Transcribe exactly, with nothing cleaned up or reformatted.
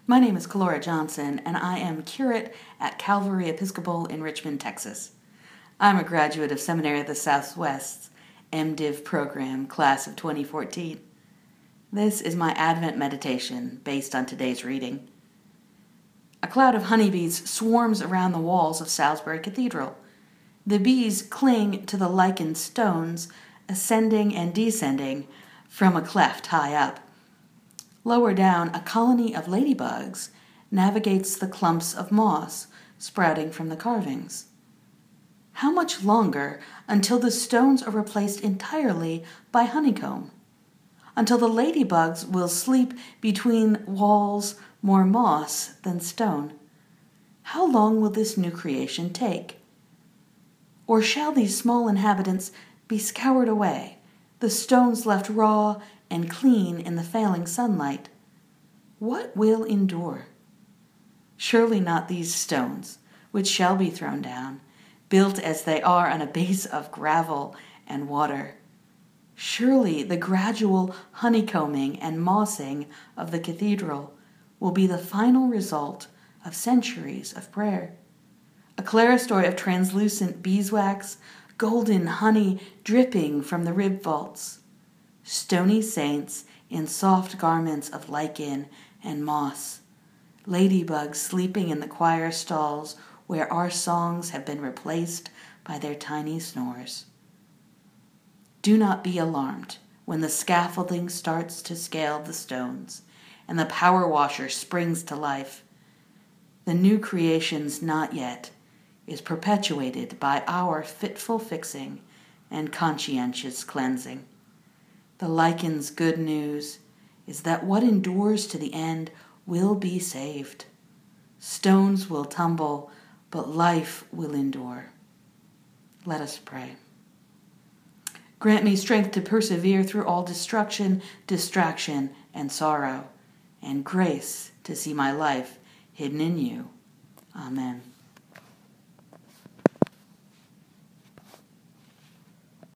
My name is Calora Johnson, and I am curate at Calvary Episcopal in Richmond, Texas. I'm a graduate of Seminary of the Southwest's MDiv program, class of twenty fourteen. This is my Advent meditation based on today's reading. A cloud of honeybees swarms around the walls of Salisbury Cathedral. The bees cling to the lichened stones, ascending and descending from a cleft high up. Lower down, a colony of ladybugs navigates the clumps of moss sprouting from the carvings. How much longer until the stones are replaced entirely by honeycomb? Until the ladybugs will sleep between walls more moss than stone? How long will this new creation take? Or shall these small inhabitants be scoured away, the stones left raw and clean in the failing sunlight? What will endure? Surely not these stones, which shall be thrown down, built as they are on a base of gravel and water. Surely the gradual honeycombing and mossing of the cathedral will be the final result of centuries of prayer. A clerestory of translucent beeswax, golden honey dripping from the rib vaults. Stony saints in soft garments of lichen and moss. Ladybugs sleeping in the choir stalls where our songs have been replaced by their tiny snores. Do not be alarmed when the scaffolding starts to scale the stones and the power washer springs to life. The new creation's not yet is perpetuated by our fitful fixing and conscientious cleansing. The lichen's good news is that what endures to the end will be saved. Stones will tumble, but life will endure. Let us pray. Grant me strength to persevere through all destruction, distraction, and sorrow, and grace to see my life hidden in you. Amen.